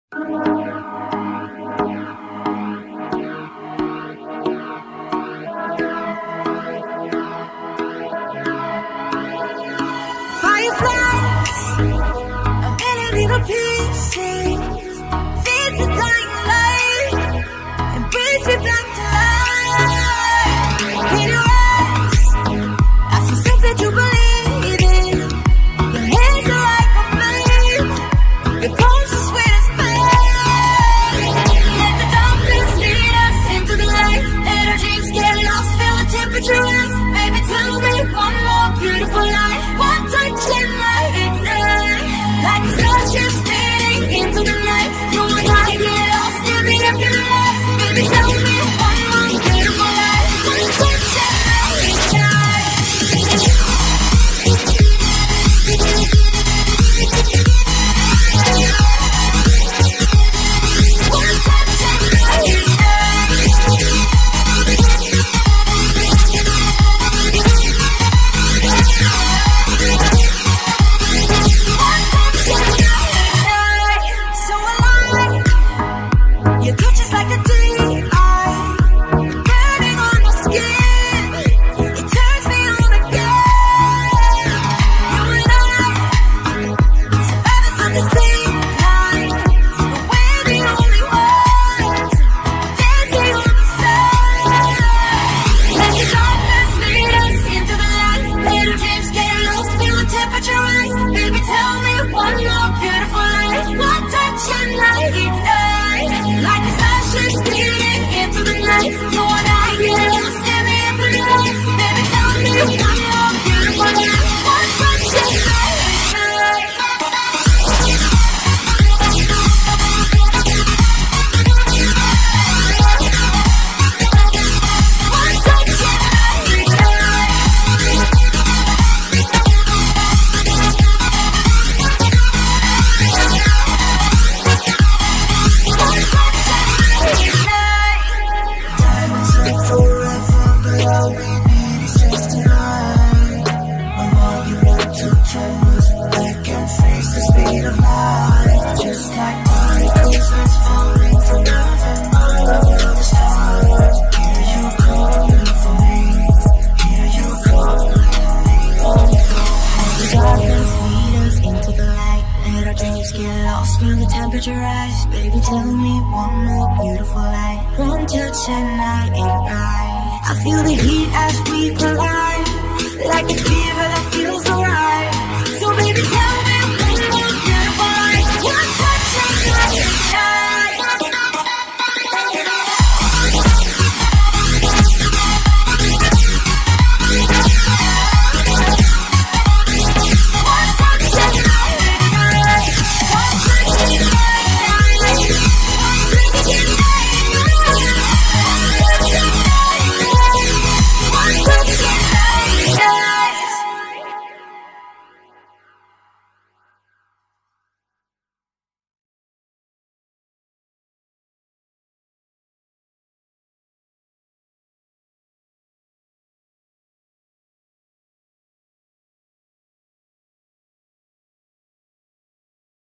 Fireflies, a million little pieces, feed the dying light, and brings me back to life. In your eyes, I see something to believe in. Your hands are like a flame, your palms are sweet as pain. Let the darkness lead us into the light. Let our dreams get lost, feel the temperature rise. Baby, tell me one more beautiful light. One touch and I ignite, like a star just fading into the night. You and I get lost in the afterlife. Baby, tell me one more beautiful light. One touch and I ignite. One touch and I so alive. Your touch is like a deep eye, burning on my skin. It turns me on again. You and I, survivors at the same time, but we're the only ones dancing on the side. Let the darkness lead us into the light. Let our dreams get lost, feel the temperature rise. Baby, tell me one more beautiful light. One touch and I ignite, like a star just speeding into the night. You and I get lost in the afterlife. Baby, tell me one more beautiful light. One touch and I ignite. One touch and I ignite. Diamonds live forever, but all we need is just tonight. I'm all you want to canvas, they can face the speed of light. Just like particles that's falling from heaven, all over the stars. Hear you calling for me, hear you calling me. Oh, the darkness lead us into the light. Let our dreams get lost, feel the temperature rise. Baby, tell me one more beautiful light. One touch and I ignite. I feel the heat as we collide, like a fever that feels alright. So baby, tell